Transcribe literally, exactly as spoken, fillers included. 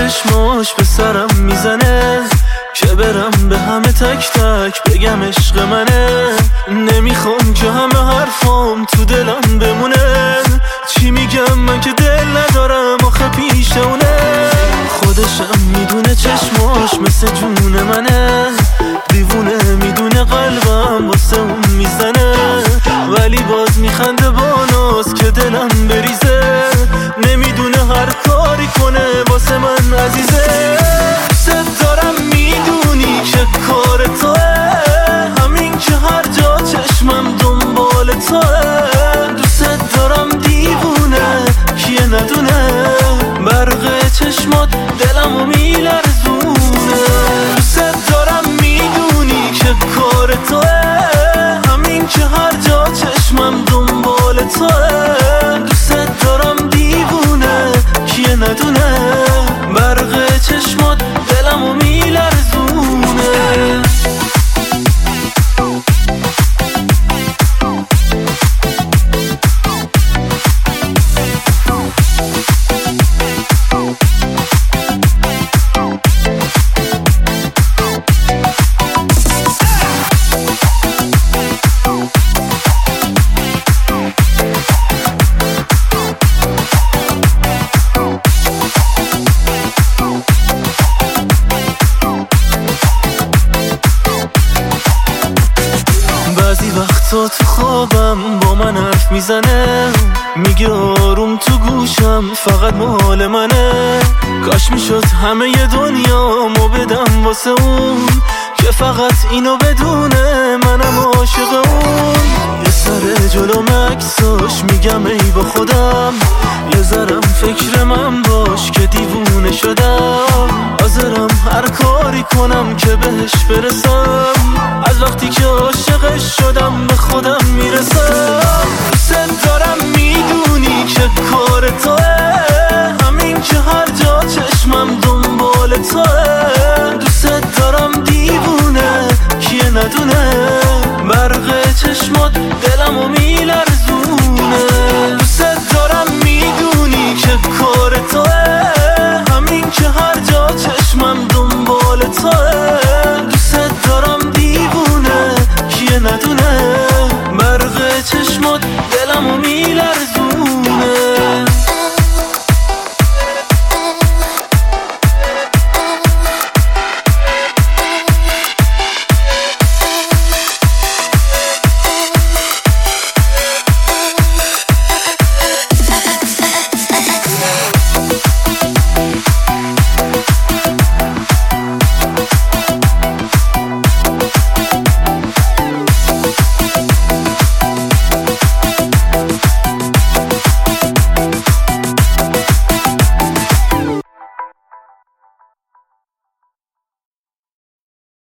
چشماش به سرم میزنه که برم به همه تک تک بگم عشق منه. نمیخوام که همه حرفام تو دلم بمونه. چی میگم من که دل ندارم آخه پیش اونه. خودشم میدونه چشماش مثل جون منه. دیوونه میدونه قلبم واسه اون میزنه. ولی باز میخنده با ناز که دلم بریزه. نمیدونه هر کاری کنه واسه من عزیزه. دوست دارم میدونی که کار توه. همین که هر جا چشمم دنبال توه. دوست دارم دیوونه کیه ندونه. برق چشمات دلمو میلرزونه. دوست دارم میدونی که کار توه. همین که هر جا چشمم دنبال توه. دوست دارم دیوونه کیه ندونه. برق چشمات دلمو میلرزونه. بعضی وقتا تو خوابم با من حرف میزنه. میگه آروم تو گوشم فقط مال منه. کاش میشد همه ی دنیامو بدم واسه اون که فقط اینو بدونه منم عاشق اون. یه سر جلو مکساش میگم ای با خودم. یه ذرم فکر من باش که دیوونه شدم. حاضرم هر کاری کنم که بهش برسم. از وقتی که عاشقش شدم به خودم میرسم. دوست دارم میدونی که کار توه. همین که هر جا چشمم دنبال توه. دوست دارم دیوونه کیه ندونه. برق چشمات دلمو